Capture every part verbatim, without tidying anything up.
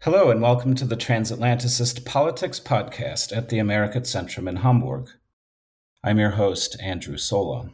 Hello and welcome to the Transatlanticist Politics Podcast at the American Centrum in Hamburg. I'm your host, Andrew Sola.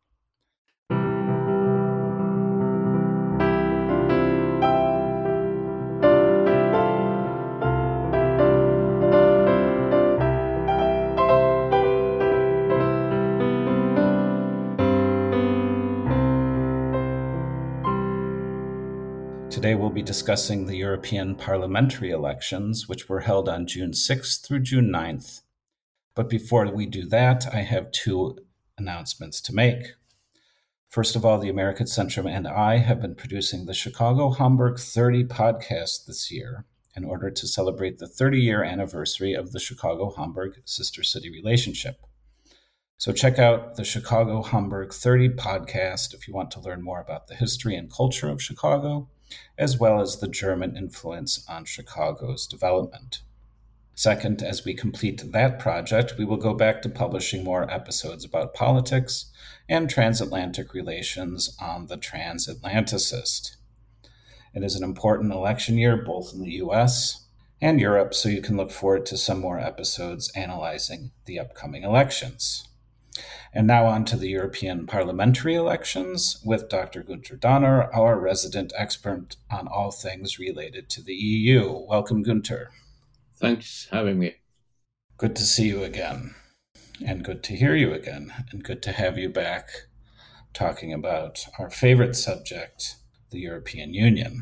Today we'll be discussing the European parliamentary elections, which were held on June sixth through June ninth. But before we do that, I have two announcements to make. First of all, the American Centrum and I have been producing the Chicago Hamburg thirty podcast this year in order to celebrate the thirty-year anniversary of the Chicago Hamburg sister city relationship. So check out the Chicago Hamburg thirty podcast if you want to learn more about the history and culture of Chicago, as well as the German influence on Chicago's development. Second, as we complete that project, we will go back to publishing more episodes about politics and transatlantic relations on the Transatlanticist. It is an important election year, both in the U S and Europe, so you can look forward to some more episodes analyzing the upcoming elections. And now on to the European parliamentary elections with Doctor Günther Donner, our resident expert on all things related to the E U. Welcome, Günther. Thanks for having me. Good to see you again, and good to hear you again, and good to have you back talking about our favorite subject, the European Union.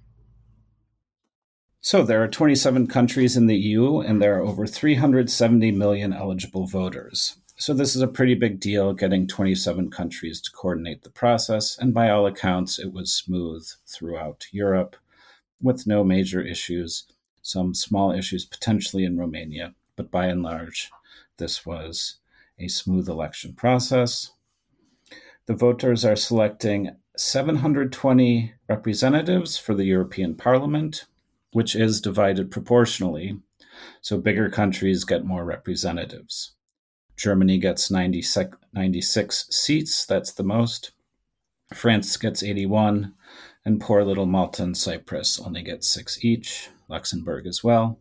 So there are twenty-seven countries in the E U, and there are over three hundred seventy million eligible voters. So this is a pretty big deal, getting twenty-seven countries to coordinate the process, and by all accounts, it was smooth throughout Europe, with no major issues, some small issues potentially in Romania, but by and large, this was a smooth election process. The voters are selecting seven hundred twenty representatives for the European Parliament, which is divided proportionally, so bigger countries get more representatives. Germany gets ninety-six seats, that's the most. France gets eighty-one, and poor little Malta and Cyprus only get six each, Luxembourg as well.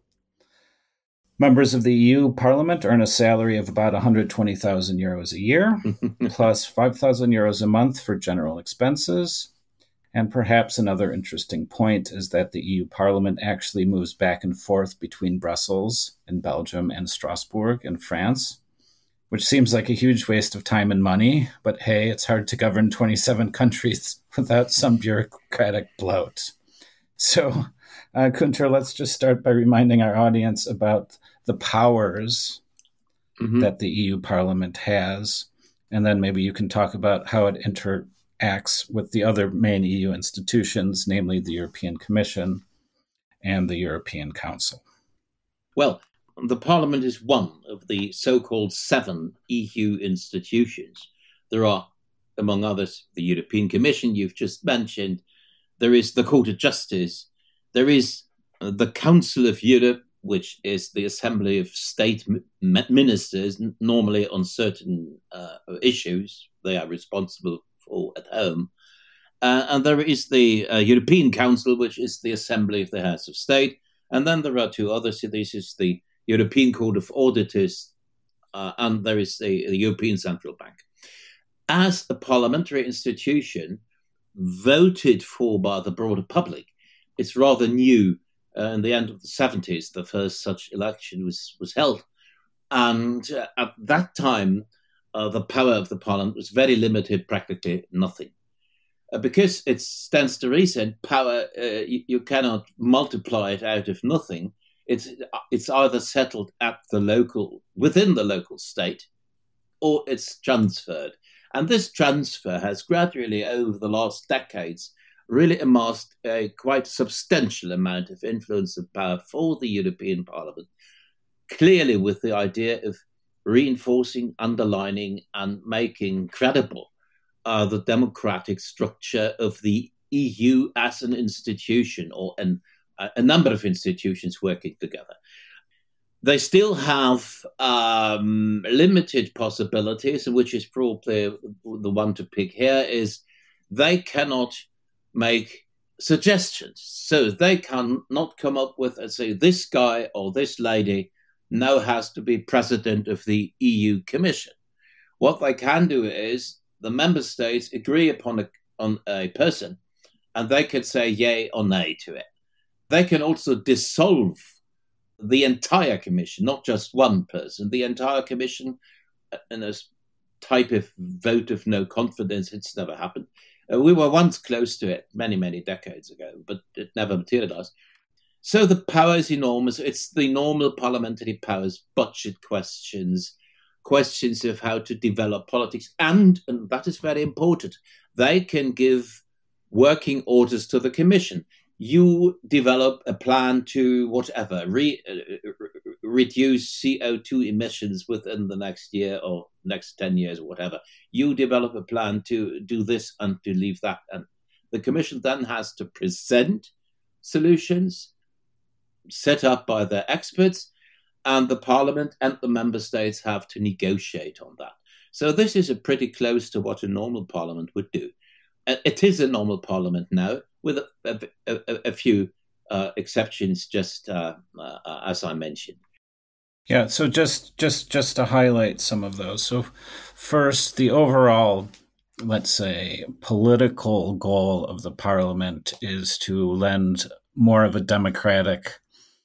Members of the E U Parliament earn a salary of about one hundred twenty thousand euros a year, plus five thousand euros a month for general expenses. And perhaps another interesting point is that the E U Parliament actually moves back and forth between Brussels in Belgium and Strasbourg in France, which seems like a huge waste of time and money, but hey, it's hard to govern twenty-seven countries without some bureaucratic bloat. So, uh, Günther, let's just start by reminding our audience about the powers mm-hmm. that the E U Parliament has, and then maybe you can talk about how it interacts with the other main E U institutions, namely the European Commission and the European Council. Well, the Parliament is one of the so-called seven E U institutions. There are, among others, the European Commission you've just mentioned. There is the Court of Justice. There is the Council of Europe, which is the assembly of state ministers, normally on certain uh, issues they are responsible for at home. Uh, and there is the uh, European Council, which is the assembly of the House of State. And then there are two others. So this is the European Court of Auditors, uh, and there is the, the European Central Bank. As a parliamentary institution voted for by the broader public, it's rather new. Uh, in the end of the seventies, the first such election was, was held. And uh, at that time, uh, the power of the parliament was very limited, practically nothing. Uh, because it stands to reason, power, uh, you, you cannot multiply it out of nothing. It's it's either settled at the local, within the local state, or it's transferred. And this transfer has gradually, over the last decades, really amassed a quite substantial amount of influence and power for the European Parliament, clearly with the idea of reinforcing, underlining, and making credible uh, the democratic structure of the E U as an institution, or an a number of institutions working together. They still have um, limited possibilities, which is probably the one to pick here, is they cannot make suggestions. So they can not come up with, and say, this guy or this lady now has to be president of the E U Commission. What they can do is the member states agree upon a, on a person, and they can say yay or nay to it. They can also dissolve the entire commission, not just one person, the entire commission in a type of vote of no confidence. It's never happened. Uh, we were once close to it many, many decades ago, but it never materialized. So the power is enormous. It's the normal parliamentary powers, budget questions, questions of how to develop politics. And, and that is very important, they can give working orders to the commission. You develop a plan to whatever, re, uh, reduce C O two emissions within the next year or next ten years or whatever. You develop a plan to do this and to leave that. And the commission then has to present solutions set up by their experts, and the parliament and the member states have to negotiate on that. So this is a pretty close to what a normal parliament would do. It is a normal parliament now, with a, a, a, a few uh, exceptions, just uh, uh, as I mentioned. Yeah, so just just just to highlight some of those. So first, the overall, let's say, political goal of the parliament is to lend more of a democratic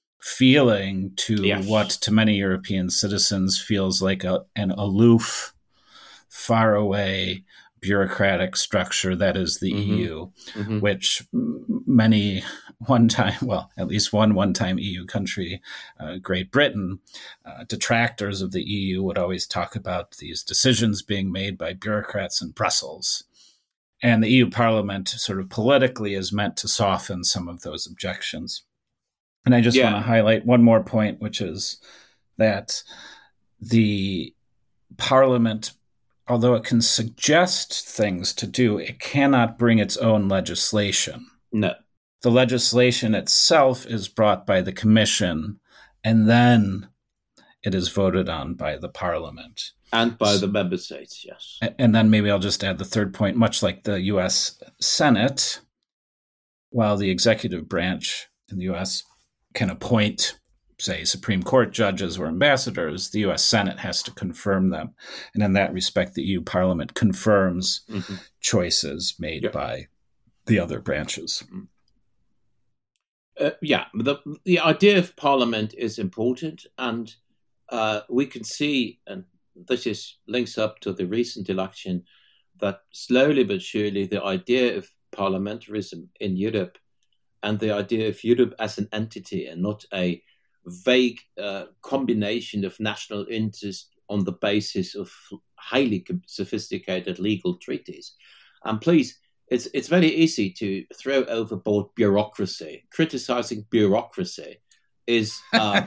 feeling to Yes. what to many European citizens feels like a, an aloof, far away bureaucratic structure that is the Mm-hmm. E U, Mm-hmm. which many one time, well, at least one one-time E U country, uh, Great Britain, uh, detractors of the E U would always talk about these decisions being made by bureaucrats in Brussels. And the E U Parliament sort of politically is meant to soften some of those objections. And I just Yeah. want to highlight one more point, which is that the Parliament, although it can suggest things to do, it cannot bring its own legislation. No. The legislation itself is brought by the Commission, and then it is voted on by the Parliament. And by the member states, yes. And then maybe I'll just add the third point, much like the U S Senate, while the executive branch in the U S can appoint, say, Supreme Court judges or ambassadors, the U S Senate has to confirm them. And in that respect, the E U Parliament confirms mm-hmm. choices made yeah. by the other branches. Uh, yeah, the, the idea of Parliament is important, and uh, we can see, and this is links up to the recent election, that slowly but surely the idea of parliamentarism in Europe and the idea of Europe as an entity and not a vague uh, combination of national interest on the basis of highly sophisticated legal treaties. And please, it's it's very easy to throw overboard bureaucracy. Criticizing bureaucracy is uh,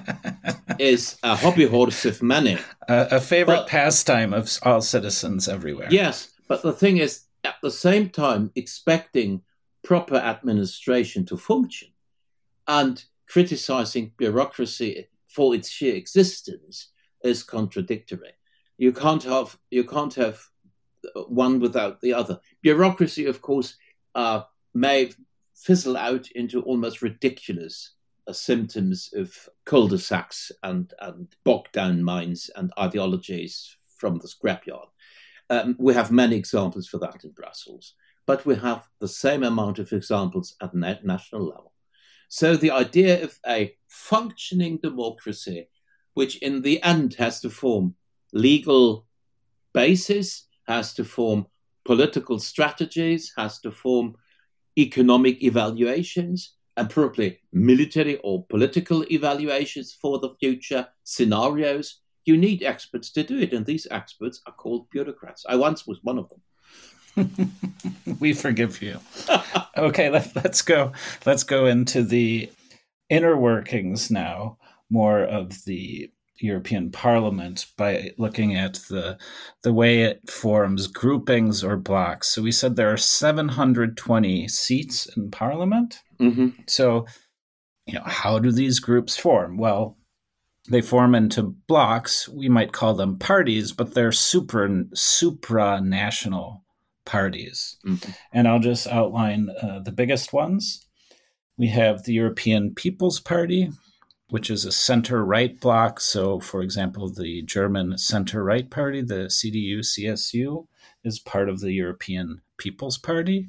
is a hobby horse of many. Uh, a favorite but, pastime of all citizens everywhere. Yes, but the thing is, at the same time, expecting proper administration to function and criticizing bureaucracy for its sheer existence is contradictory. You can't have you can't have one without the other. Bureaucracy, of course, uh, may fizzle out into almost ridiculous uh, symptoms of cul-de-sacs and, and bogged down minds and ideologies from the scrapyard. Um, we have many examples for that in Brussels, but we have the same amount of examples at na- national level. So the idea of a functioning democracy, which in the end has to form legal basis, has to form political strategies, has to form economic evaluations, and probably military or political evaluations for the future scenarios. You need experts to do it, and these experts are called bureaucrats. I once was one of them. We forgive you. Okay, let, let's go. Let's go into the inner workings now, more of the European Parliament, by looking at the the way it forms groupings or blocks. So we said there are seven hundred twenty seats in Parliament. Mm-hmm. So, you know, how do these groups form? Well, they form into blocks. We might call them parties, but they're super supranational parties. Mm-hmm. And I'll just outline uh, the biggest ones. We have the European People's Party, which is a center-right bloc. So, for example, the German center-right party, the C D U C S U, is part of the European People's Party.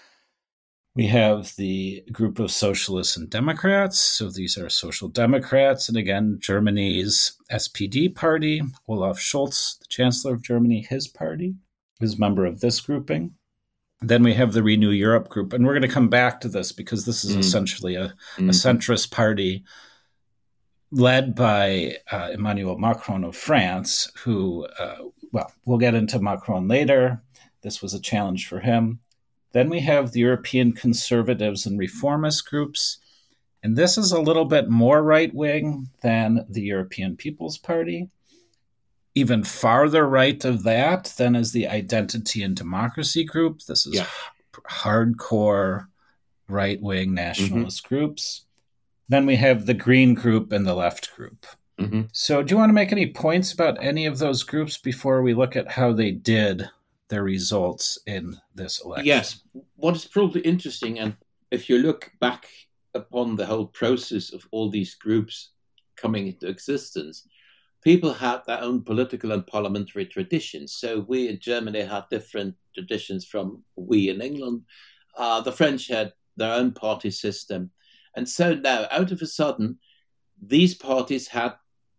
We have the group of Socialists and Democrats. So these are Social Democrats. And again, Germany's S P D party, Olaf Scholz, the Chancellor of Germany, his party, is a member of this grouping. Then we have the Renew Europe group. And we're going to come back to this because this is mm. essentially a, mm-hmm. a centrist party led by uh, Emmanuel Macron of France, who, uh, well, we'll get into Macron later. This was a challenge for him. Then we have the European Conservatives and Reformist groups. And this is a little bit more right-wing than the European People's Party. Even farther right of that than is the Identity and Democracy group. This is yeah. hardcore right-wing nationalist mm-hmm. groups. Then we have the Green group and the Left group. Mm-hmm. So do you want to make any points about any of those groups before we look at how they did their results in this election? Yes. What is probably interesting, and if you look back upon the whole process of all these groups coming into existence, people had their own political and parliamentary traditions. So we in Germany had different traditions from we in England. Uh, the French had their own party system. And so now, out of a sudden, these parties had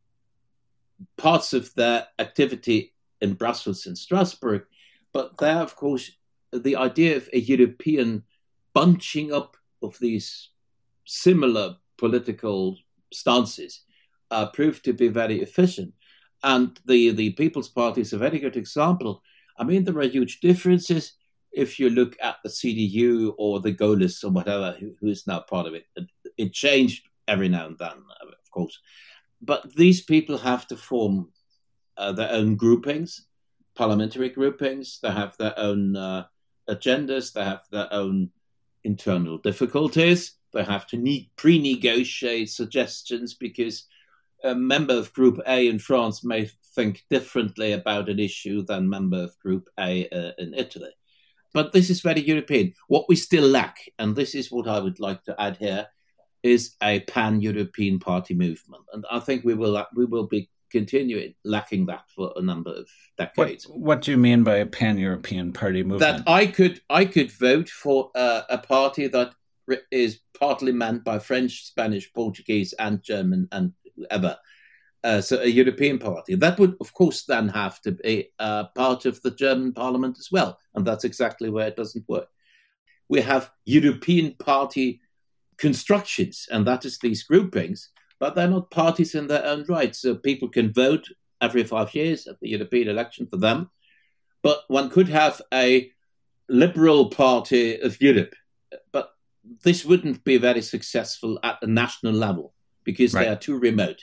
parts of their activity in Brussels and Strasbourg, but there, of course, the idea of a European bunching up of these similar political stances uh, proved to be very efficient. And the, the People's Party is a very good example. I mean, there are huge differences if you look at the C D U or the Gaullists or whatever, who, who is now part of it. It, it changed every now and then, of course. But these people have to form uh, their own groupings, parliamentary groupings. They have their own uh, agendas. They have their own internal difficulties. They have to ne- pre-negotiate suggestions because a member of Group A in France may think differently about an issue than member of Group A uh, in Italy. But this is very European. What we still lack, and this is what I would like to add here, is a pan-European party movement. And I think we will we will be continuing lacking that for a number of decades. What, what do you mean by a pan-European party movement? That I could I could vote for uh, a party that is partly manned by French, Spanish, Portuguese, and German, and whoever. Uh, so a European party. That would, of course, then have to be uh, part of the German parliament as well. And that's exactly where it doesn't work. We have European party constructions, and that is these groupings, but they're not parties in their own right. So people can vote every five years at the European election for them. But one could have a liberal party of Europe. But this wouldn't be very successful at the national level because right. they are too remote.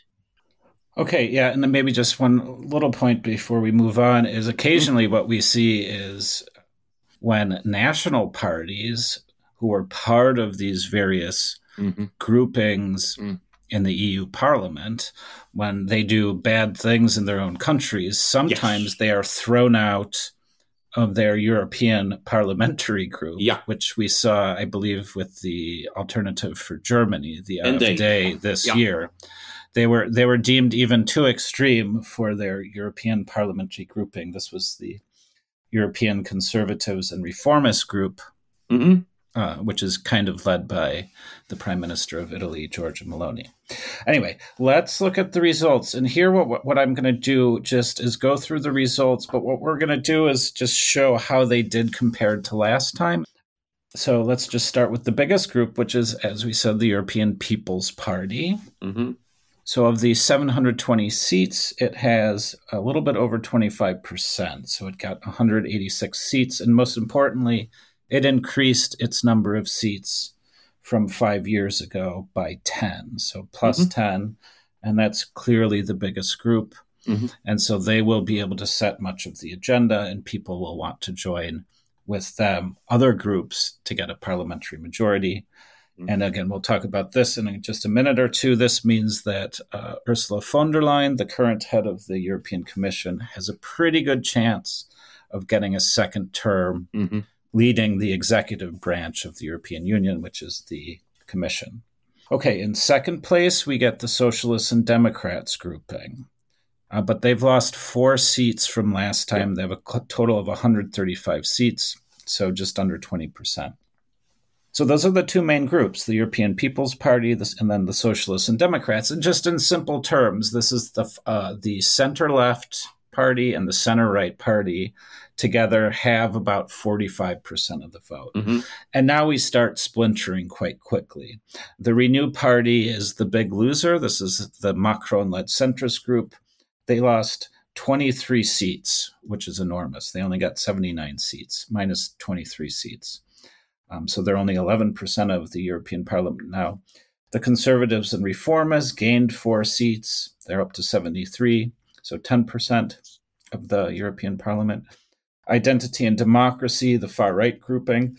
Okay, yeah, and then maybe just one little point before we move on is occasionally what we see is when national parties who are part of these various mm-hmm. groupings mm. in the E U Parliament, when they do bad things in their own countries, sometimes yes. they are thrown out of their European parliamentary group, yeah. which we saw, I believe, with the Alternative for Germany, the A F D this yeah. year. They were they were deemed even too extreme for their European parliamentary grouping. This was the European Conservatives and Reformist group, mm-hmm. uh, which is kind of led by the Prime Minister of Italy, Giorgia Meloni. Anyway, let's look at the results. And here what, what I'm going to do just is go through the results, but what we're going to do is just show how they did compared to last time. So let's just start with the biggest group, which is, as we said, the European People's Party. Mm-hmm. So of the seven hundred twenty seats, it has a little bit over twenty-five percent. So it got one hundred eighty-six seats. And most importantly, it increased its number of seats from five years ago by ten. So plus mm-hmm. ten. And that's clearly the biggest group. Mm-hmm. And so they will be able to set much of the agenda, and people will want to join with them, other groups, to get a parliamentary majority. And again, we'll talk about this in just a minute or two. This means that uh, Ursula von der Leyen, the current head of the European Commission, has a pretty good chance of getting a second term mm-hmm. leading the executive branch of the European Union, which is the Commission. Okay, in second place, we get the Socialists and Democrats grouping. Uh, but they've lost four seats from last time. Yeah. They have a cl- total of one hundred thirty-five seats, so just under twenty percent. So those are the two main groups, the European People's Party this, and then the Socialists and Democrats. And just in simple terms, this is the uh, the center-left party and the center-right party together have about forty-five percent of the vote. Mm-hmm. And now we start splintering quite quickly. The Renew Party is the big loser. This is the Macron-led centrist group. They lost twenty-three seats, which is enormous. They only got seventy-nine seats, minus twenty-three seats. Um, so they're only eleven percent of the European Parliament now. The Conservatives and Reformists gained four seats. They're up to seventy-three, so ten percent of the European Parliament. Identity and Democracy, the far-right grouping,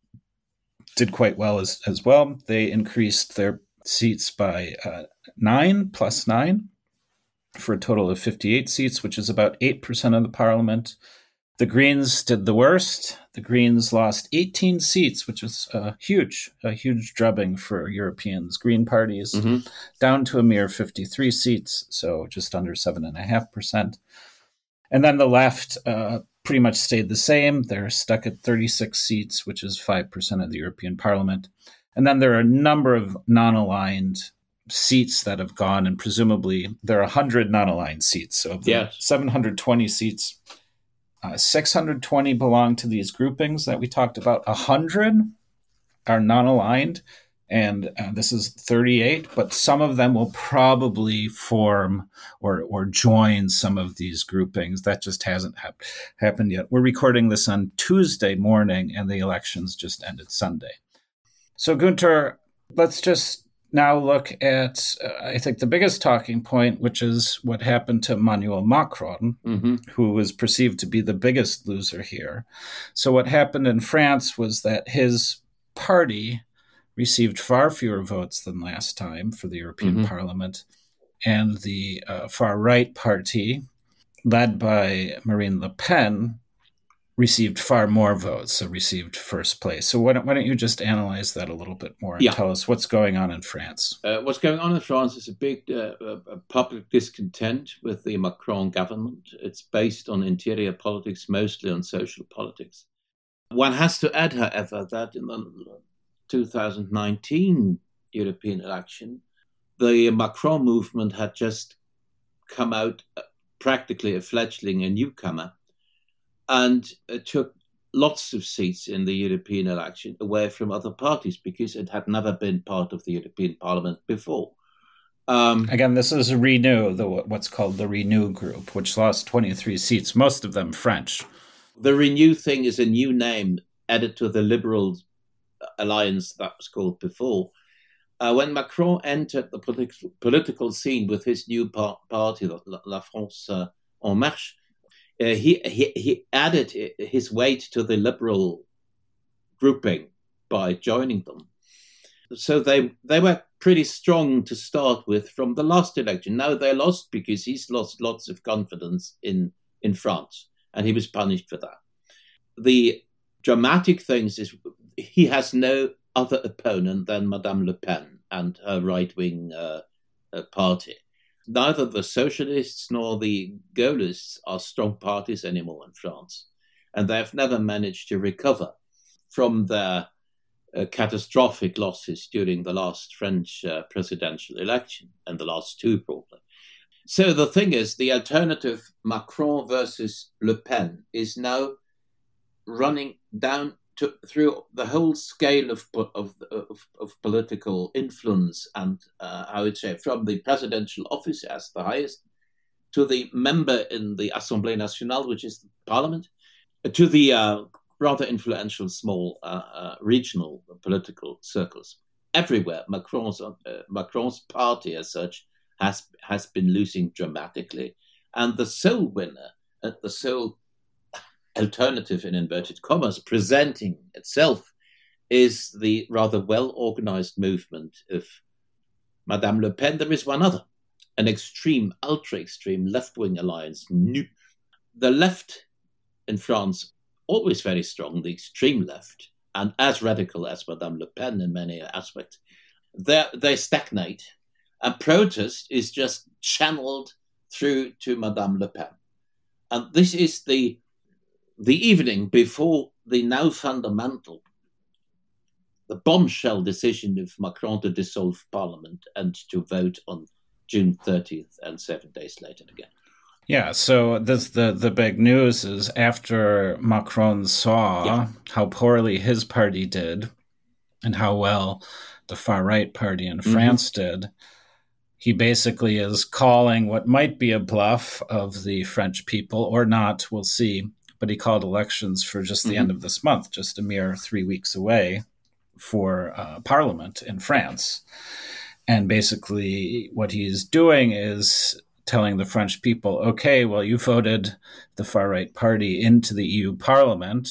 did quite well as, as well. They increased their seats by uh, nine, plus nine, for a total of fifty-eight seats, which is about eight percent of the parliament. The Greens did the worst. The Greens lost eighteen seats, which is uh, huge, a huge drubbing for Europeans. Green parties, mm-hmm. down to a mere fifty-three seats, so just under seven point five percent. And then the left uh, pretty much stayed the same. They're stuck at thirty-six seats, which is five percent of the European Parliament. And then there are a number of non-aligned seats that have gone, and presumably there are one hundred non-aligned seats. So of the yes. seven hundred twenty seats, uh, six hundred twenty belong to these groupings that we talked about. one hundred are non-aligned, and uh, this is thirty-eight, but some of them will probably form or or join some of these groupings. That just hasn't hap- happened yet. We're recording this on Tuesday morning, and the elections just ended Sunday. So, Gunther, let's just now look at, uh, I think, the biggest talking point, which is what happened to Emmanuel Macron, mm-hmm. who was perceived to be the biggest loser here. So what happened in France was that his party received far fewer votes than last time for the European mm-hmm. Parliament, and the uh, far-right party, led by Marine Le Pen, received far more votes, so received first place. So why don't, why don't you just analyze that a little bit more and yeah. tell us what's going on in France? Uh, what's going on in France is a big uh, uh, public discontent with the Macron government. It's based on interior politics, mostly on social politics. One has to add, however, that in the two thousand nineteen European election, the Macron movement had just come out uh, practically a fledgling, a newcomer, and it took lots of seats in the European election away from other parties because it had never been part of the European Parliament before. Um, Again, this is Renew, the what's called the Renew group, which lost twenty-three seats, most of them French. The Renew thing is a new name added to the Liberal alliance that was called before. Uh, when Macron entered the politi- political scene with his new par- party, La, La France uh, En Marche, Uh, he, he he added his weight to the liberal grouping by joining them. So they they were pretty strong to start with from the last election. Now they lost because he's lost lots of confidence in, in France, and he was punished for that. The dramatic things is he has no other opponent than Madame Le Pen and her right-wing uh, uh, party. Neither the socialists nor the Gaullists are strong parties anymore in France, and they have never managed to recover from their uh, catastrophic losses during the last French uh, presidential election, and the last two probably. So the thing is, the alternative Macron versus Le Pen is now running down to, through the whole scale of of, of, of political influence, and uh, I would say from the presidential office as the highest, to the member in the Assemblée Nationale, which is the parliament, to the uh, rather influential small uh, uh, regional political circles. Everywhere, Macron's uh, Macron's party as such has has been losing dramatically, and the sole winner, uh, the sole alternative in inverted commas presenting itself is the rather well-organized movement of Madame Le Pen. There is one other, an extreme, ultra-extreme left-wing alliance, N U P. The left in France, always very strong, the extreme left, and as radical as Madame Le Pen in many aspects, they stagnate. And protest is just channeled through to Madame Le Pen. And this is the, the evening before the now fundamental, the bombshell decision of Macron to dissolve Parliament and to vote on June thirtieth and seven days later again. Yeah, so this the, the big news is after Macron saw yeah. how poorly his party did and how well the far-right party in mm-hmm. France did, he basically is calling what might be a bluff of the French people, or not, we'll see. But he called elections for just the mm-hmm. end of this month, just a mere three weeks away, for uh, Parliament in France. And basically what he's doing is telling the French people, okay, well, you voted the far-right party into the E U Parliament.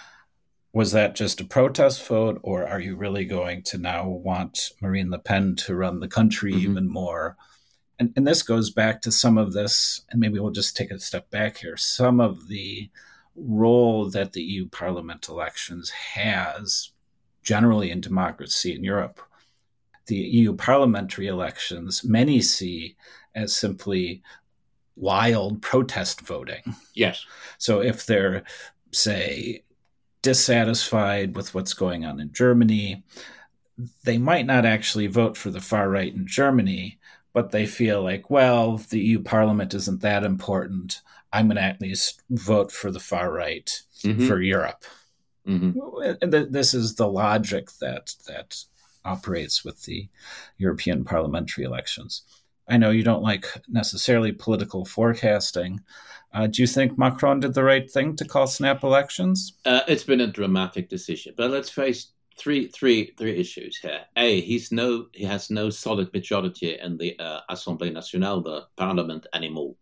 Was that just a protest vote, or are you really going to now want Marine Le Pen to run the country mm-hmm. even more? And, and this goes back to some of this, and maybe we'll just take a step back here, some of the role that the E U Parliament elections has generally in democracy in Europe. The E U parliamentary elections, many see as simply wild protest voting. Yes. So if they're, say, dissatisfied with what's going on in Germany, they might not actually vote for the far right in Germany, but they feel like, well, the E U Parliament isn't that important. I'm going to at least vote for the far right mm-hmm. for Europe. Mm-hmm. This is the logic that that operates with the European parliamentary elections. I know you don't like necessarily political forecasting. Uh, do you think Macron did the right thing to call snap elections? Uh, it's been a dramatic decision, but let's face three, three, three issues here. A, he's no, he has no solid majority in the uh, Assemblée Nationale, the parliament, anymore.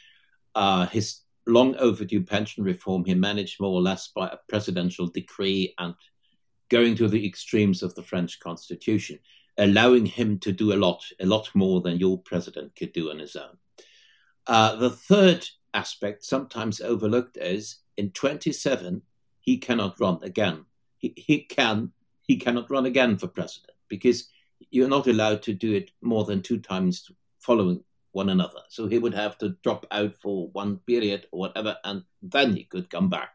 Uh, his long overdue pension reform, he managed more or less by a presidential decree and going to the extremes of the French constitution, allowing him to do a lot, a lot more than your president could do on his own. Uh, the third aspect, sometimes overlooked, is in twenty-seven, he cannot run again. He, he can, he cannot run again for president because you're not allowed to do it more than two times following one another. So he would have to drop out for one period or whatever, and then he could come back.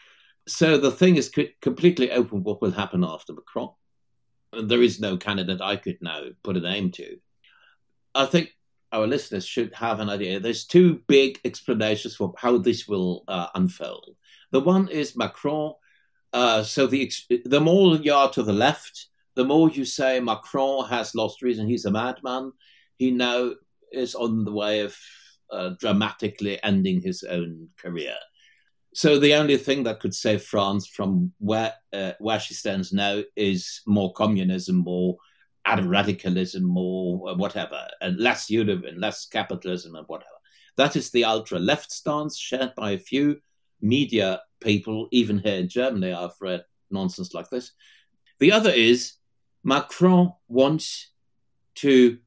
So the thing is completely open what will happen after Macron. There is no candidate I could now put a name to. I think our listeners should have an idea. There's two big explanations for how this will uh, unfold. The one is Macron. Uh, so the the more you are to the left, the more you say Macron has lost reason. He's a madman. He now is on the way of uh, dramatically ending his own career. So the only thing that could save France from where uh, where she stands now is more communism, more radicalism, more whatever, and less Europe and less capitalism and whatever. That is the ultra-left stance shared by a few media people, even here in Germany. I've read nonsense like this. The other is Macron wants to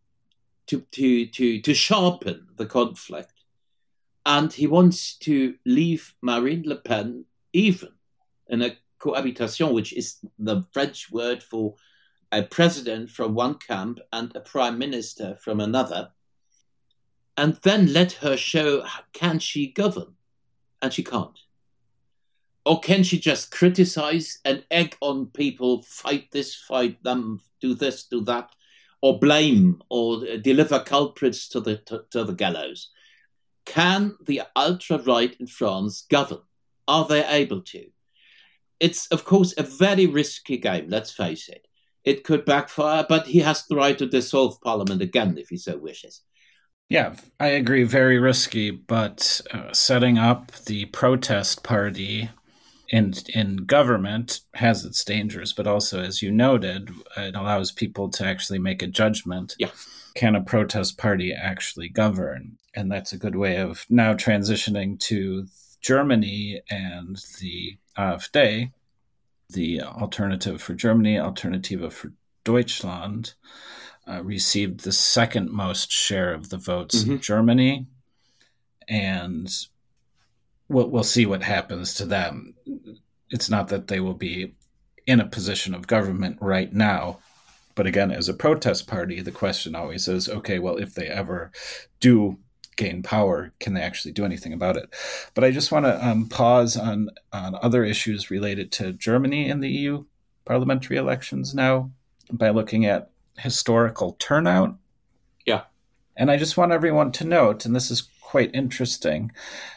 to to to, to sharpen the conflict. And he wants to leave Marine Le Pen even in a cohabitation, which is the French word for a president from one camp and a prime minister from another, and then let her show, can she govern? And she can't. Or can she just criticize and egg on people, fight this, fight them, do this, do that, or blame or deliver culprits to the to, to the gallows? Can the ultra-right in France govern? Are they able to? It's, of course, a very risky game, let's face it. It could backfire, but he has the right to dissolve Parliament again if he so wishes. Yeah, I agree, very risky, but uh, setting up the protest party in, in government has its dangers, but also, as you noted, it allows people to actually make a judgment. Yeah. Can a protest party actually govern? And that's a good way of now transitioning to Germany and the AfD, the Alternative for Germany, Alternative for Deutschland, uh, received the second most share of the votes mm-hmm. in Germany. And we'll, we'll see what happens to them. It's not that they will be in a position of government right now. But again, as a protest party, the question always is, okay, well, if they ever do gain power, can they actually do anything about it? But I just want to um, pause on, on other issues related to Germany in the E U parliamentary elections now by looking at historical turnout. Yeah. And I just want everyone to note, and this is quite interesting,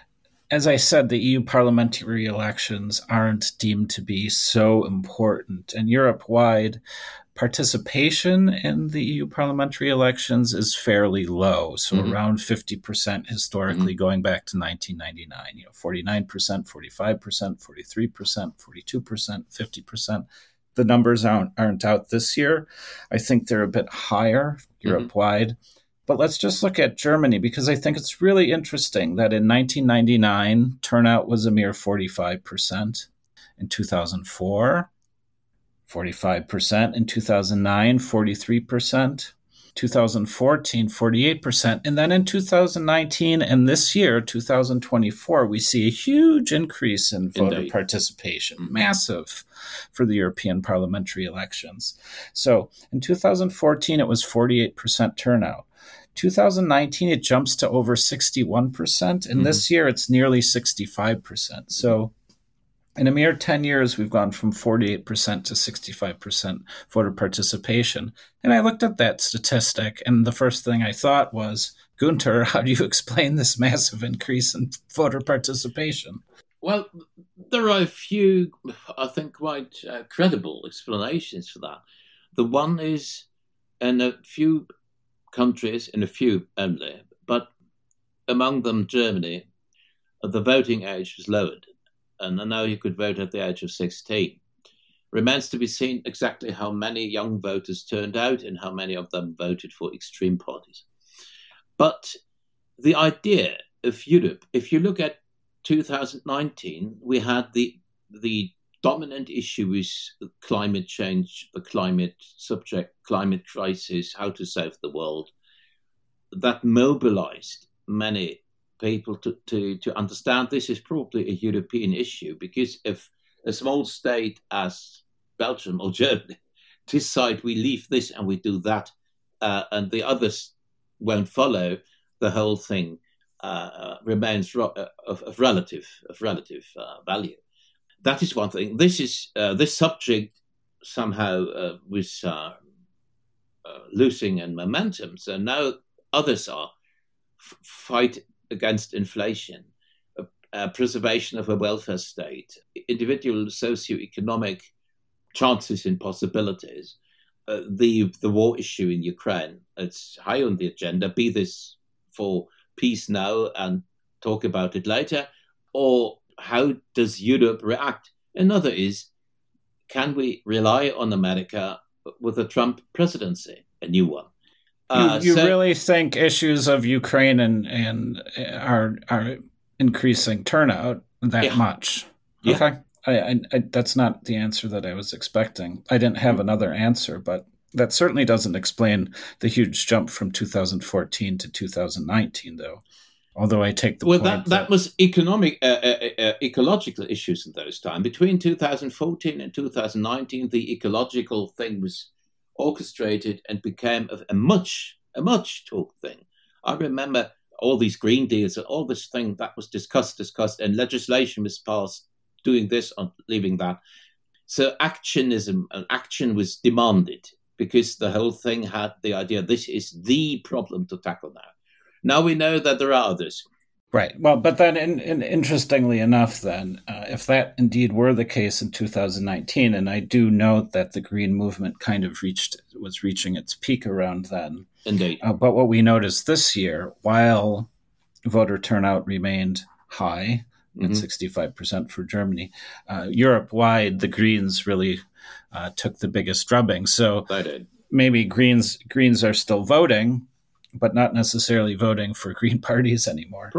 as I said, the E U parliamentary elections aren't deemed to be so important. And Europe-wide, participation in the E U parliamentary elections is fairly low, so mm-hmm. around fifty percent historically, mm-hmm. going back to nineteen ninety-nine. You know, forty-nine percent, forty-five percent, forty-three percent, forty-two percent, fifty percent. The numbers aren't, aren't out this year. I think they're a bit higher Europe-wide. Mm-hmm. But let's just look at Germany, because I think it's really interesting that in nineteen ninety-nine, turnout was a mere forty-five percent. In two thousand four, forty-five percent. In two thousand nine, forty-three percent. two thousand fourteen, forty-eight percent. And then in two thousand nineteen and this year, two thousand twenty-four, we see a huge increase in voter Indeed. participation, mm-hmm. massive for the European parliamentary elections. So in two thousand fourteen, it was forty-eight percent turnout. two thousand nineteen, it jumps to over sixty-one percent. And mm-hmm. this year, it's nearly sixty-five percent. So in a mere ten years, we've gone from forty-eight percent to sixty-five percent voter participation. And I looked at that statistic, and the first thing I thought was, Gunther, how do you explain this massive increase in voter participation? Well, there are a few, I think, quite uh, credible explanations for that. The one is, in a few countries, in a few only, but among them Germany, the voting age was lowered. And now you could vote at the age of sixteen. Remains to be seen exactly how many young voters turned out and how many of them voted for extreme parties. But the idea of Europe, if you look at two thousand nineteen, we had the the dominant issue is climate change, the climate subject, climate crisis, how to save the world. That mobilized many people to, to, to understand this is probably a European issue, because if a small state as Belgium or Germany decide we leave this and we do that, uh, and the others won't follow, the whole thing uh, remains ro- of, of relative of relative uh, value. That is one thing. This is uh, this subject somehow uh, was uh, uh, losing in momentum. So now others are f- fight against inflation, uh, uh, preservation of a welfare state, individual socioeconomic chances and possibilities. Uh, the the war issue in Ukraine, it's high on the agenda. Be this for peace now and talk about it later, or how does Europe react? Another is, can we rely on America with a Trump presidency, a new one? Uh, you you so, really think issues of Ukraine and, and are are increasing turnout that yeah. much? Yeah. Okay, I, I, I, that's not the answer that I was expecting. I didn't have mm-hmm. another answer, but that certainly doesn't explain the huge jump from two thousand fourteen to two thousand nineteen, though. Although I take the well, point that, that that was economic, uh, uh, uh, ecological issues in those times. Between two thousand fourteen and two thousand nineteen, the ecological thing was orchestrated and became a, a much, a much talked thing. I remember all these green deals and all this thing that was discussed, discussed, and legislation was passed doing this and leaving that. So actionism and action was demanded because the whole thing had the idea this is the problem to tackle now. Now we know that there are others. Right. Well, but then in, in, interestingly enough, then, uh, if that indeed were the case in two thousand nineteen, and I do note that the Green movement kind of reached was reaching its peak around then. Indeed. Uh, but what we noticed this year, while voter turnout remained high, mm-hmm. at sixty-five percent for Germany, uh, Europe-wide, the Greens really uh, took the biggest drubbing. So they did. Maybe Greens Greens are still voting, but not necessarily voting for Green parties anymore.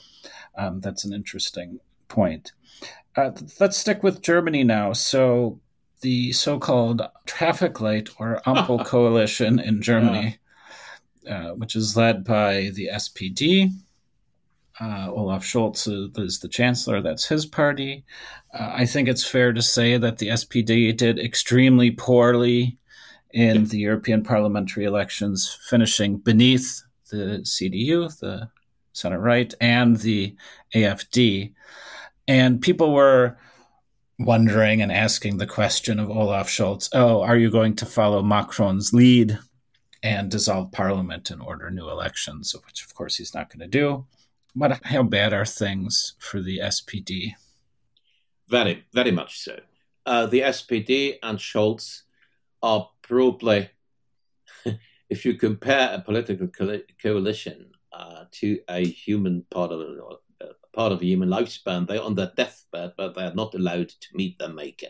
Um, that's an interesting point. Uh, let's stick with Germany now. So the so-called traffic light or Ampel coalition in Germany, uh, which is led by the S P D, Uh, Olaf Scholz is the chancellor. That's his party. Uh, I think it's fair to say that the S P D did extremely poorly in the European parliamentary elections, finishing beneath the C D U, the center right, and the A F D. And people were wondering and asking the question of Olaf Scholz, oh, are you going to follow Macron's lead and dissolve parliament and order new elections, which of course he's not going to do. But how bad are things for the S P D? Very, very much so. Uh, the S P D and Scholz are probably, if you compare a political co- coalition uh, to a human part of uh, part of a human lifespan, they're on their deathbed, but they're not allowed to meet their maker.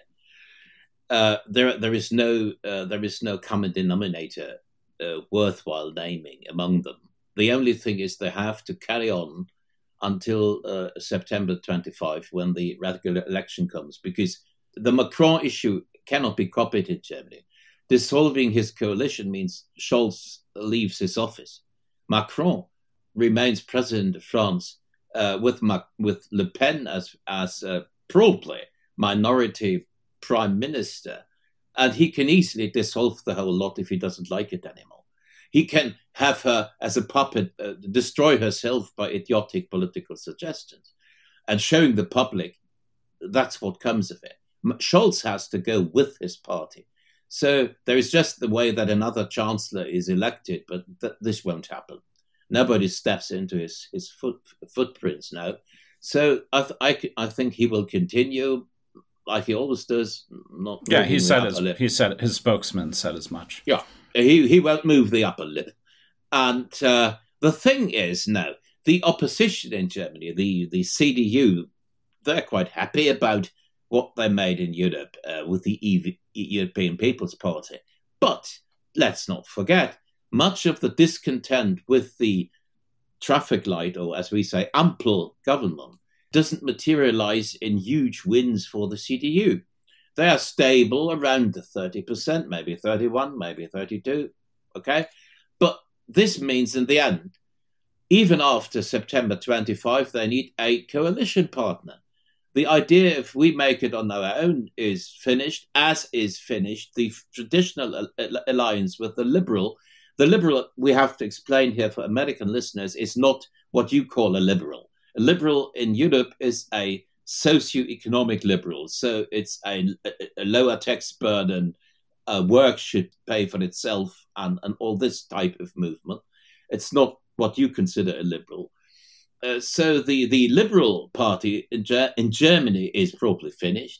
Uh, there, there is no, uh, there is no common denominator uh, worthwhile naming among them. The only thing is they have to carry on until uh, September twenty-fifth, when the radical election comes, because the Macron issue cannot be copied in Germany. Dissolving his coalition means Scholz leaves his office. Macron remains president of France uh, with Mac- with Le Pen as as uh, probably minority prime minister, and he can easily dissolve the whole lot if he doesn't like it anymore. He can have her as a puppet, uh, destroy herself by idiotic political suggestions, and showing the public that's what comes of it. Scholz has to go with his party. So there is just the way that another chancellor is elected, but th- this won't happen. Nobody steps into his, his foot, footprints now. So I, th- I, I think he will continue like he always does. Not yeah, he said his, he said his spokesman said as much. Yeah. He he won't move the upper lip. And uh, the thing is now, the opposition in Germany, the, the C D U, they're quite happy about what they made in Europe uh, with the E V, European People's Party. But let's not forget, much of the discontent with the traffic light, or as we say, Ampel government, doesn't materialize in huge wins for the C D U. They are stable around the thirty percent, maybe thirty-one, maybe thirty-two, okay? But this means in the end, even after September twenty-fifth, they need a coalition partner. The idea, if we make it on our own, is finished, as is finished the traditional alliance with the Liberal. The Liberal, we have to explain here for American listeners, is not what you call a Liberal. A Liberal in Europe is a socio-economic liberal. So it's a, a lower tax burden, uh, work should pay for itself, and, and all this type of movement. It's not what you consider a liberal. Uh, so the, the Liberal Party in, Ger- in Germany is probably finished.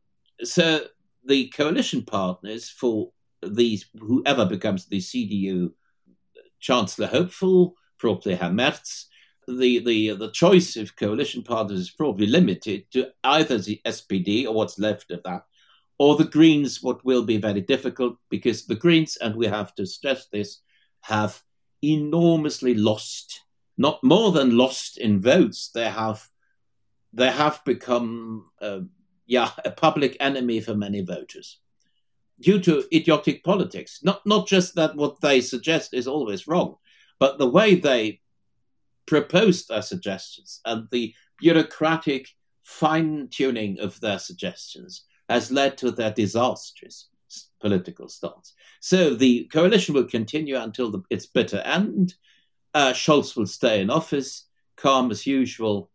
So the coalition partners for these, whoever becomes the C D U Chancellor hopeful, probably Herr Merz, The, the the choice of coalition partners is probably limited to either the S P D, or what's left of that, or the Greens, what will be very difficult, because the Greens, and we have to stress this, have enormously lost, not more than lost in votes. They have they have become uh, yeah a public enemy for many voters due to idiotic politics. Not not just that what they suggest is always wrong, but the way they proposed their suggestions and the bureaucratic fine-tuning of their suggestions has led to their disastrous political stance. So the coalition will continue until the, its bitter end. Uh, Scholz will stay in office, calm as usual,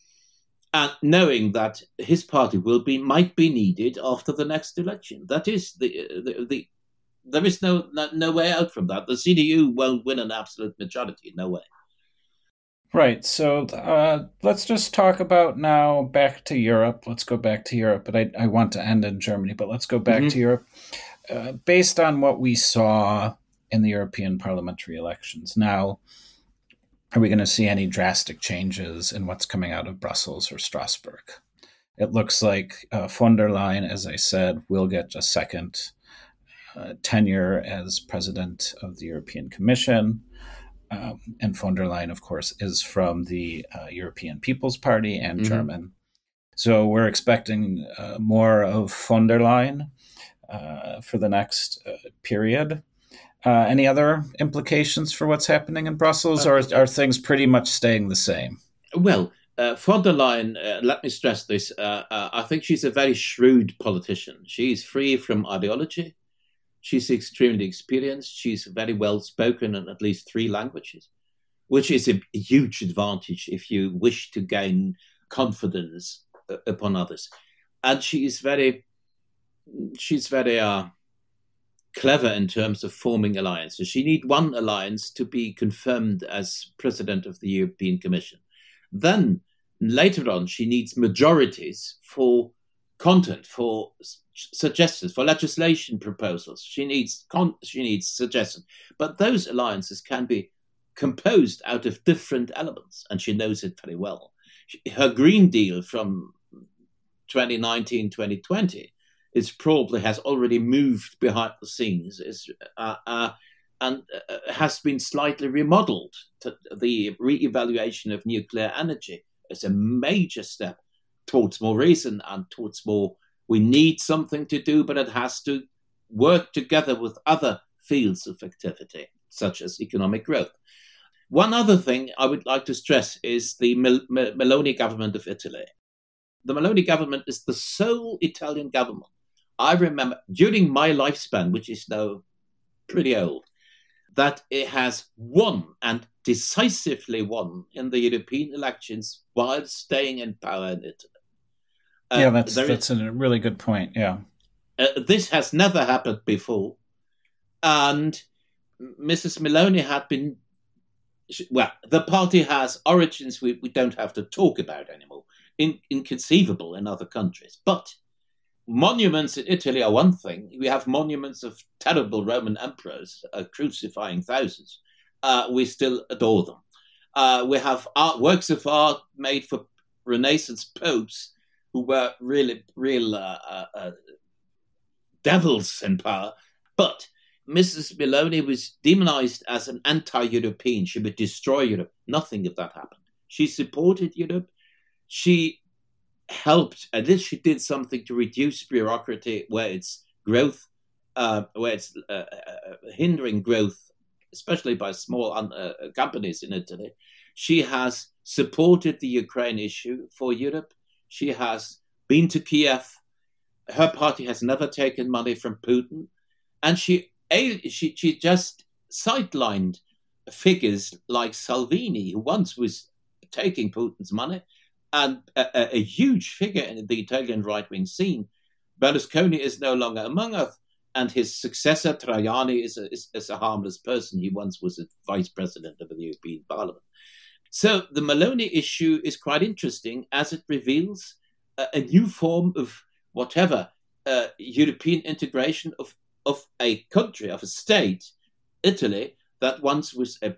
and knowing that his party will be might be needed after the next election. That is the the, the there is no, no no way out from that. The C D U won't win an absolute majority. No way. Right. So uh, let's just talk about now back to Europe. Let's go back to Europe. But I, I want to end in Germany, but let's go back mm-hmm. to Europe. Uh, based on what we saw in the European parliamentary elections, now, are we going to see any drastic changes in what's coming out of Brussels or Strasbourg? It looks like uh, von der Leyen, as I said, will get a second uh, tenure as president of the European Commission. Um, and von der Leyen, of course, is from the uh, European People's Party and mm-hmm. German. So we're expecting uh, more of von der Leyen uh, for the next uh, period. Uh, any other implications for what's happening in Brussels, or are things pretty much staying the same? Well, uh, von der Leyen, uh, let me stress this, uh, uh, I think she's a very shrewd politician. She's free from ideology. She's extremely experienced. She's very well spoken in at least three languages, which is a, a huge advantage if you wish to gain confidence uh, upon others. And she is very, she's very uh, clever in terms of forming alliances. She needs one alliance to be confirmed as president of the European Commission. Then later on, she needs majorities for content, for suggestions, for legislation proposals. She needs con- she needs suggestions. But those alliances can be composed out of different elements, and she knows it very well. Her Green Deal from twenty nineteen to twenty twenty is probably has already moved behind the scenes is, uh, uh, and uh, has been slightly remodeled. To the re-evaluation of nuclear energy is a major step towards more reason and towards more, we need something to do, but it has to work together with other fields of activity, such as economic growth. One other thing I would like to stress is the Mel- Mel- Meloni government of Italy. The Meloni government is the sole Italian government I remember during my lifespan, which is now pretty old, that it has won and decisively won in the European elections while staying in power in Italy. Uh, yeah, that's that's is, a really good point. Yeah, uh, this has never happened before, and Missus Meloni had been. Well, the party has origins we, we don't have to talk about anymore, in, inconceivable in other countries. But monuments in Italy are one thing. We have monuments of terrible Roman emperors uh, crucifying thousands. Uh, we still adore them. Uh, we have art, works of art made for Renaissance popes who were really, real uh, uh, uh, devils in power. But Missus Meloni was demonized as an anti-European. She would destroy Europe. Nothing of that happened. She supported Europe. She helped, at least she did something to reduce bureaucracy where it's growth, uh, where it's uh, uh, hindering growth, especially by small uh, companies in Italy. She has supported the Ukraine issue for Europe. She has been to Kiev. Her party has never taken money from Putin. And she She, she just sidelined figures like Salvini, who once was taking Putin's money, and a, a huge figure in the Italian right-wing scene. Berlusconi is no longer among us, and his successor, Tajani, is a, is, is a harmless person. He once was a vice president of the European Parliament. So the Meloni issue is quite interesting as it reveals a, a new form of whatever uh, European integration of of a country, of a state, Italy, that once was a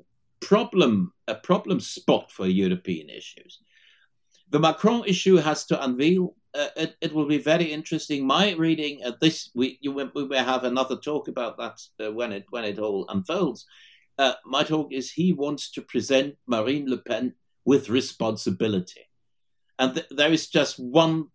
problem, a problem spot for European issues. The Macron issue has to unveil. Uh, it, it will be very interesting. My reading at this, we, you, we will have another talk about that uh, when it when it all unfolds. Uh, my talk is he wants to present Marine Le Pen with responsibility, and th- there is just one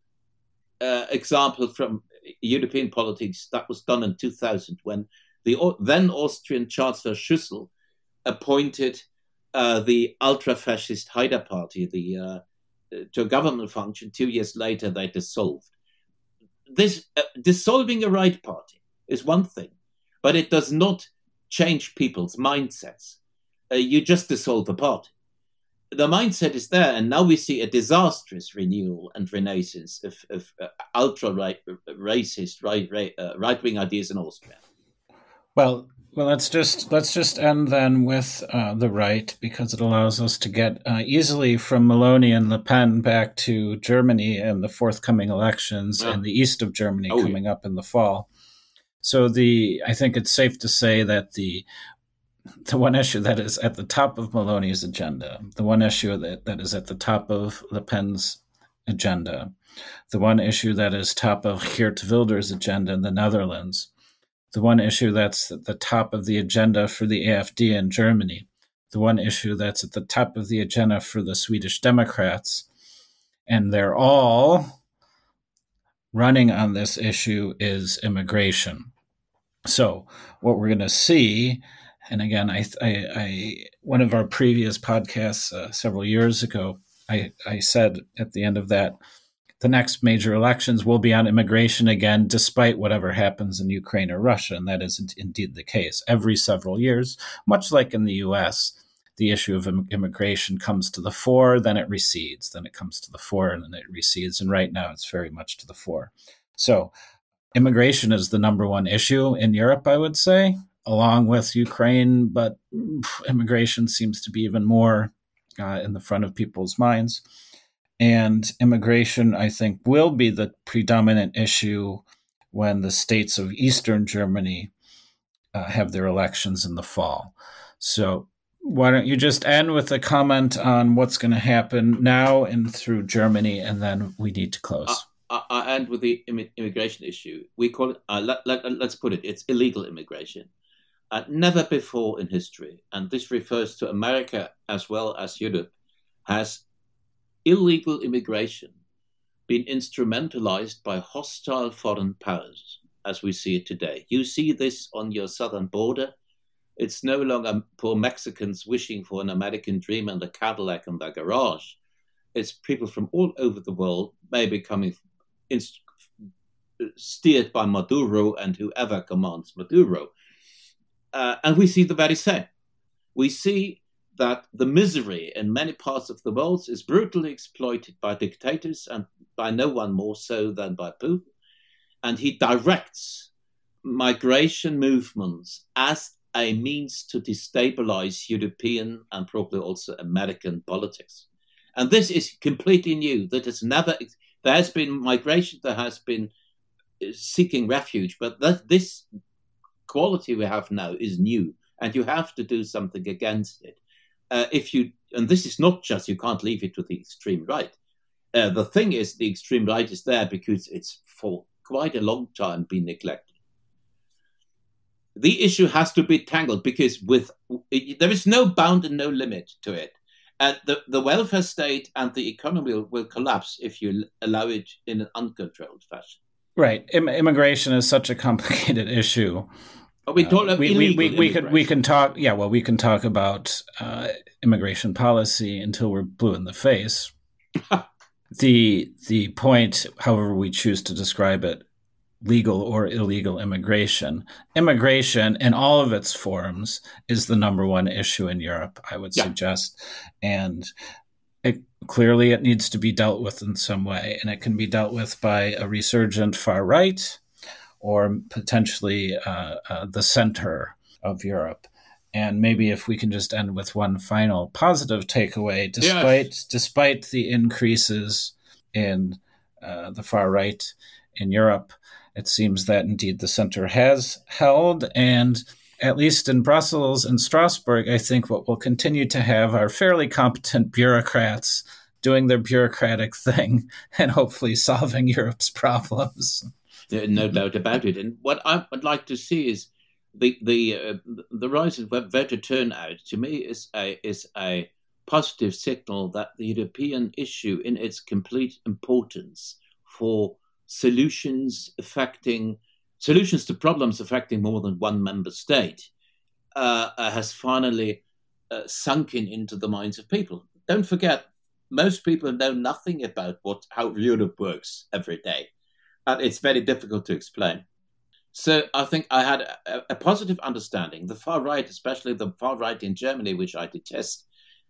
uh, example from European politics that was done in two thousand when the then Austrian Chancellor Schüssel appointed uh, the ultra-fascist Haider Party the, uh, to a government function. Two years later, they dissolved. This uh, dissolving a right party is one thing, but it does not change people's mindsets. Uh, you just dissolve a party. The mindset is there, and now we see a disastrous renewal and renaissance of, of uh, ultra-right, racist, right, right, uh, right-wing ideas in Austria. Well, well, let's just let's just end then with uh, the right, because it allows us to get uh, easily from Meloni and Le Pen back to Germany and the forthcoming elections yeah. and the east of Germany oh, coming yeah. up in the fall. So the I think it's safe to say that the The one issue that is at the top of Meloni's agenda, the one issue that, that is at the top of Le Pen's agenda, the one issue that is top of Geert Wilders' agenda in the Netherlands, the one issue that's at the top of the agenda for the A F D in Germany, the one issue that's at the top of the agenda for the Swedish Democrats, and they're all running on this issue is immigration. So what we're going to see And again, I, I, I one of our previous podcasts uh, several years ago, I, I said at the end of that, the next major elections will be on immigration again, despite whatever happens in Ukraine or Russia. And that is indeed the case. Every several years, much like in the U S, the issue of immigration comes to the fore, then it recedes, then it comes to the fore, and then it recedes. And right now it's very much to the fore. So immigration is the number one issue in Europe, I would say, along with Ukraine, but immigration seems to be even more uh, in the front of people's minds. And immigration, I think, will be the predominant issue when the states of Eastern Germany uh, have their elections in the fall. So why don't you just end with a comment on what's going to happen now and through Germany, and then we need to close. I, I end with the immigration issue. We call it, uh, let, let, let's put it, it's illegal immigration. Uh, never before in history, and this refers to America as well as Europe, has illegal immigration been instrumentalized by hostile foreign powers as we see it today. You see this on your southern border. It's no longer poor Mexicans wishing for an American dream and a Cadillac in their garage. It's people from all over the world, maybe coming inst- steered by Maduro and whoever commands Maduro. Uh, and we see the very same. We see that the misery in many parts of the world is brutally exploited by dictators and by no one more so than by Putin. And he directs migration movements as a means to destabilize European and probably also American politics. And this is completely new. That has never, there has been migration, there has been seeking refuge, but that, this quality we have now is new, and you have to do something against it. Uh, if you, and this is not just, you can't leave it to the extreme right. Uh, the thing is, the extreme right is there because it's for quite a long time been neglected. The issue has to be tangled because with it, there is no bound and no limit to it. And the, the welfare state and the economy will, will collapse if you allow it in an uncontrolled fashion. Right. Im- immigration is such a complicated issue. But we don't have uh, we, illegal we, we, we can we can talk. Yeah, well, we can talk about uh, immigration policy until we're blue in the face. the the point, however we choose to describe it, legal or illegal immigration, immigration in all of its forms is the number one issue in Europe, I would yeah. suggest, and it, clearly it needs to be dealt with in some way, and it can be dealt with by a resurgent far right, or potentially uh, uh, the center of Europe. And maybe if we can just end with one final positive takeaway, despite yes. despite the increases in uh, the far right in Europe, it seems that indeed the center has held, and at least in Brussels and Strasbourg, I think what we'll continue to have are fairly competent bureaucrats doing their bureaucratic thing and hopefully solving Europe's problems. No doubt about it. And what I would like to see is the the uh, the rise of voter turnout. To me, is a is a positive signal that the European issue, in its complete importance for solutions affecting solutions to problems affecting more than one member state, uh, uh, has finally uh, sunken into the minds of people. Don't forget, most people know nothing about what how Europe works every day. And it's very difficult to explain. So I think I had a, a positive understanding. The far right, especially the far right in Germany, which I detest,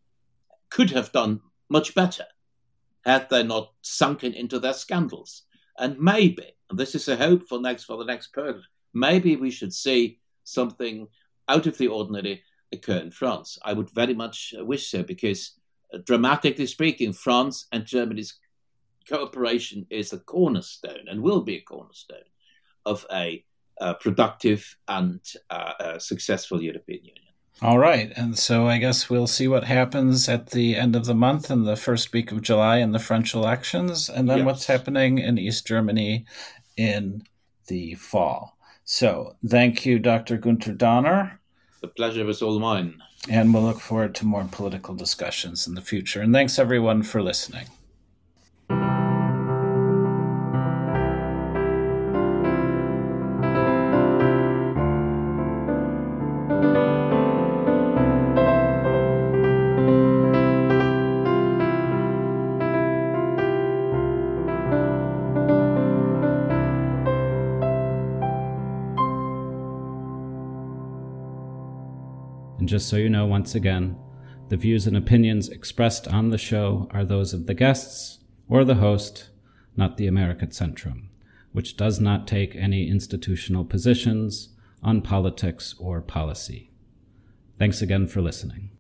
could have done much better had they not sunken into their scandals. And maybe, and this is a hope for next for the next period, maybe we should see something out of the ordinary occur in France. I would very much wish so, because uh, dramatically speaking, France and Germany's cooperation is a cornerstone and will be a cornerstone of a uh, productive and uh, uh, successful European Union. All right. And so I guess we'll see what happens at the end of the month and the first week of July in the French elections, and then yes. what's happening in East Germany in the fall. So thank you, Doctor Günther Donner. The pleasure was all mine. And we'll look forward to more political discussions in the future. And thanks, everyone, for listening. And just so you know, once again, the views and opinions expressed on the show are those of the guests or the host, not the American Centrum, which does not take any institutional positions on politics or policy. Thanks again for listening.